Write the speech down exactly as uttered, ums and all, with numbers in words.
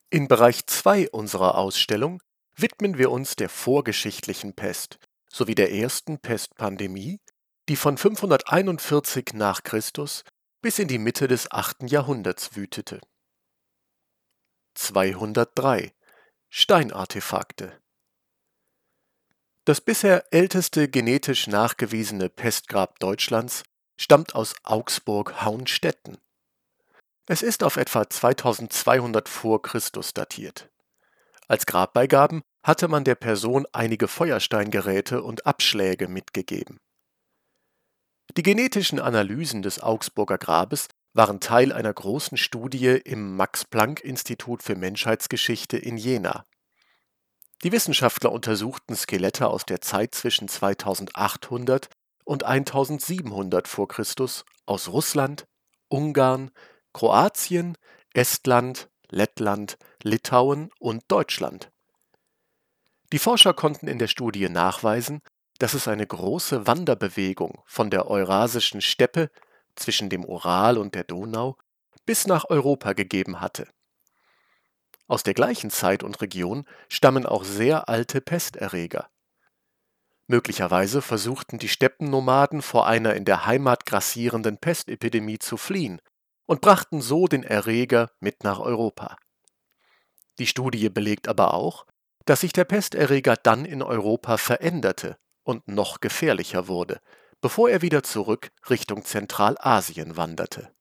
In Bereich zwei unserer Ausstellung widmen wir uns der vorgeschichtlichen Pest sowie der ersten Pestpandemie, die von fünfhunderteinundvierzig nach Christus bis in die Mitte des achten Jahrhunderts wütete. zweihundertdrei Steinartefakte. Das bisher älteste genetisch nachgewiesene Pestgrab Deutschlands stammt aus Augsburg-Hauenstetten. Es ist auf etwa zweitausendzweihundert vor Christus datiert. Als Grabbeigaben hatte man der Person einige Feuersteingeräte und Abschläge mitgegeben. Die genetischen Analysen des Augsburger Grabes waren Teil einer großen Studie im Max-Planck-Institut für Menschheitsgeschichte in Jena. Die Wissenschaftler untersuchten Skelette aus der Zeit zwischen zweitausendachthundert und eintausendsiebenhundert vor Christus aus Russland, Ungarn, Kroatien, Estland, Lettland, Litauen und Deutschland. Die Forscher konnten in der Studie nachweisen, dass es eine große Wanderbewegung von der Eurasischen Steppe zwischen dem Ural und der Donau bis nach Europa gegeben hatte. Aus der gleichen Zeit und Region stammen auch sehr alte Pesterreger. Möglicherweise versuchten die Steppennomaden vor einer in der Heimat grassierenden Pestepidemie zu fliehen und brachten so den Erreger mit nach Europa. Die Studie belegt aber auch, dass sich der Pesterreger dann in Europa veränderte und noch gefährlicher wurde, bevor er wieder zurück Richtung Zentralasien wanderte.